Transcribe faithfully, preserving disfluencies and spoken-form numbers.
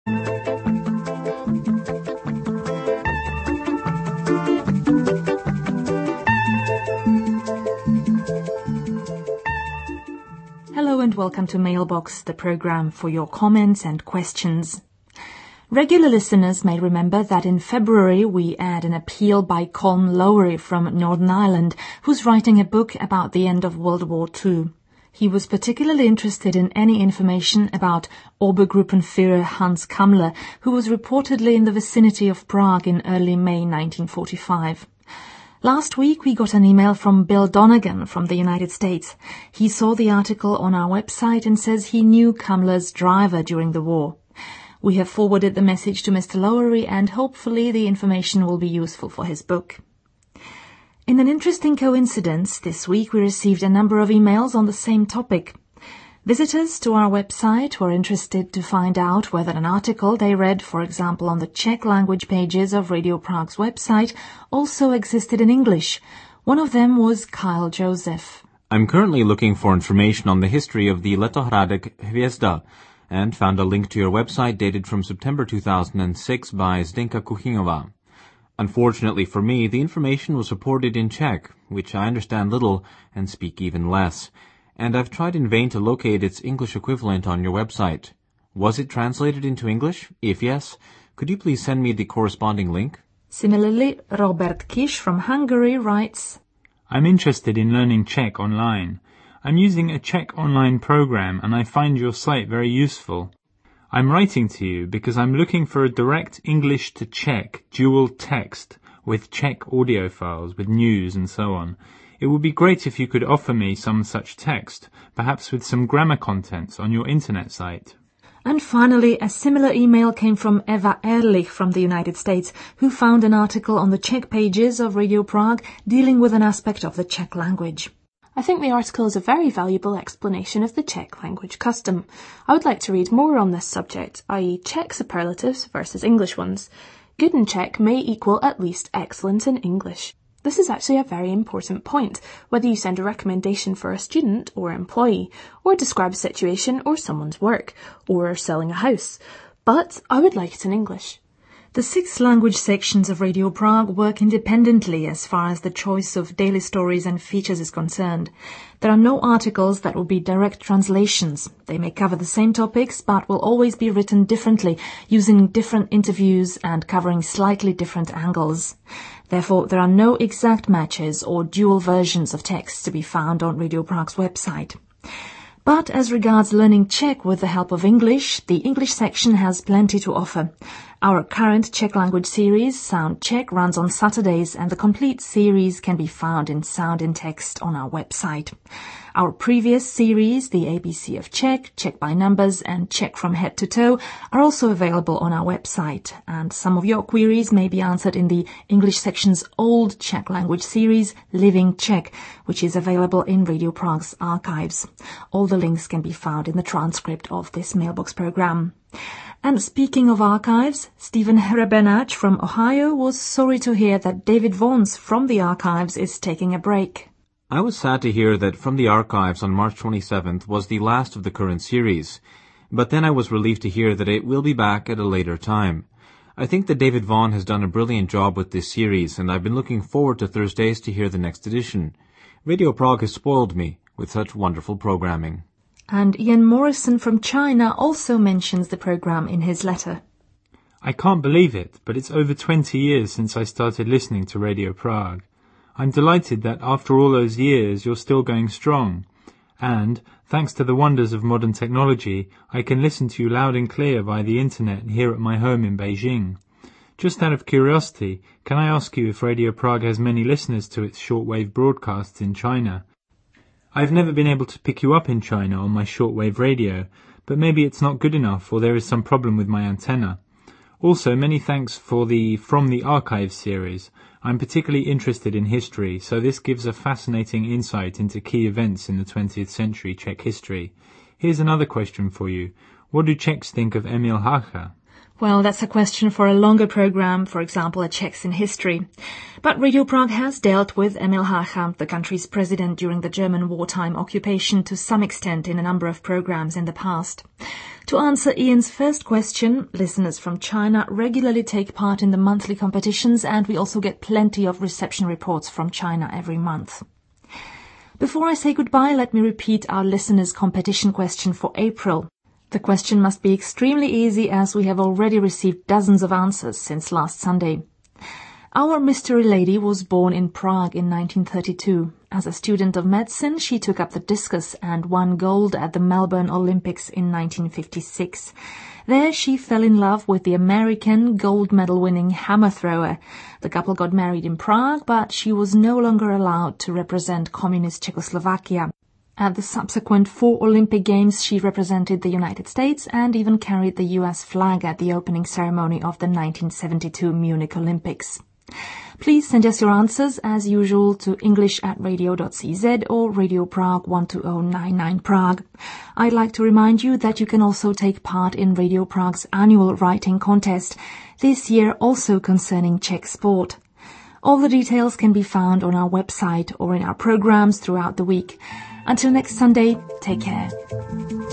Hello and welcome to Mailbox, the program for your comments and questions. Regular listeners may remember that in February we aired an appeal by Colm Lowery from Northern Ireland, who's writing a book about the end of World War Two. He was particularly interested in any information about Obergruppenführer Hans Kammler, who was reportedly in the vicinity of Prague in early May nineteen forty-five. Last week we got an email from Bill Donegan from the United States. He saw the article on our website and says he knew Kammler's driver during the war. We have forwarded the message to Mister Lowery and hopefully the information will be useful for his book. In an interesting coincidence, this week we received a number of emails on the same topic. Visitors to our website were interested to find out whether an article they read, for example, on the Czech language pages of Radio Prague's website, also existed in English. One of them was Kyle Joseph. I'm currently looking for information on the history of the Letohrádek Hvězda and found a link to your website dated from September two thousand six by Zdenka Kuchyňová. Unfortunately for me, the information was reported in Czech, which I understand little and speak even less, and I've tried in vain to locate its English equivalent on your website. Was it translated into English? If yes, could you please send me the corresponding link? Similarly, Robert Kish from Hungary writes, I'm interested in learning Czech online. I'm using a Czech online program and I find your site very useful. I'm writing to you because I'm looking for a direct English to Czech dual text with Czech audio files with news and so on. It would be great if you could offer me some such text, perhaps with some grammar contents on your internet site. And finally, a similar email came from Eva Ehrlich from the United States, who found an article on the Czech pages of Radio Prague dealing with an aspect of the Czech language. I think the article is a very valuable explanation of the Czech language custom. I would like to read more on this subject, that is Czech superlatives versus English ones. Good in Czech may equal at least excellent in English. This is actually a very important point, whether you send a recommendation for a student or employee, or describe a situation or someone's work, or selling a house. But I would like it in English. The six language sections of Radio Prague work independently as far as the choice of daily stories and features is concerned. There are no articles that will be direct translations. They may cover the same topics, but will always be written differently, using different interviews and covering slightly different angles. Therefore, there are no exact matches or dual versions of text to be found on Radio Prague's website. But as regards learning Czech with the help of English, the English section has plenty to offer. Our current Czech language series, Sound Czech, runs on Saturdays, and the complete series can be found in sound in text on our website. Our previous series, the A B C of Czech, Czech by Numbers, and Czech from Head to Toe, are also available on our website, and some of your queries may be answered in the English section's old Czech language series, Living Czech, which is available in Radio Prague's archives. All the links can be found in the transcript of this Mailbox program. And speaking of archives, Stephen Hrebenach from Ohio was sorry to hear that David Vaughns from the archives is taking a break. I was sad to hear that From the Archives on March twenty-seventh was the last of the current series, but then I was relieved to hear that it will be back at a later time. I think that David Vaughan has done a brilliant job with this series, and I've been looking forward to Thursdays to hear the next edition. Radio Prague has spoiled me with such wonderful programming. And Ian Morrison from China also mentions the program in his letter. I can't believe it, but it's over twenty years since I started listening to Radio Prague. I'm delighted that after all those years you're still going strong. And, thanks to the wonders of modern technology, I can listen to you loud and clear via the internet here at my home in Beijing. Just out of curiosity, can I ask you if Radio Prague has many listeners to its shortwave broadcasts in China? I've never been able to pick you up in China on my shortwave radio, but maybe it's not good enough or there is some problem with my antenna. Also, many thanks for the From the Archives series. I'm particularly interested in history, so this gives a fascinating insight into key events in the twentieth century Czech history. Here's another question for you. What do Czechs think of Emil Hácha? Well, that's a question for a longer program, for example, a Czechs in history. But Radio Prague has dealt with Emil Hácha, the country's president during the German wartime occupation, to some extent in a number of programs in the past. To answer Ian's first question, listeners from China regularly take part in the monthly competitions, and we also get plenty of reception reports from China every month. Before I say goodbye, let me repeat our listeners' competition question for April. The question must be extremely easy, as we have already received dozens of answers since last Sunday. Our mystery lady was born in Prague in nineteen thirty-two. As a student of medicine, she took up the discus and won gold at the Melbourne Olympics in nineteen fifty-six. There she fell in love with the American gold medal-winning hammer thrower. The couple got married in Prague, but she was no longer allowed to represent communist Czechoslovakia. At the subsequent four Olympic Games, she represented the United States and even carried the U S flag at the opening ceremony of the nineteen seventy-two Munich Olympics. Please send us your answers, as usual, to english at radio dot c z or Radio Prague one two zero nine nine Prague. I'd like to remind you that you can also take part in Radio Prague's annual writing contest, this year also concerning Czech sport. All the details can be found on our website or in our programs throughout the week. Until next Sunday, take care.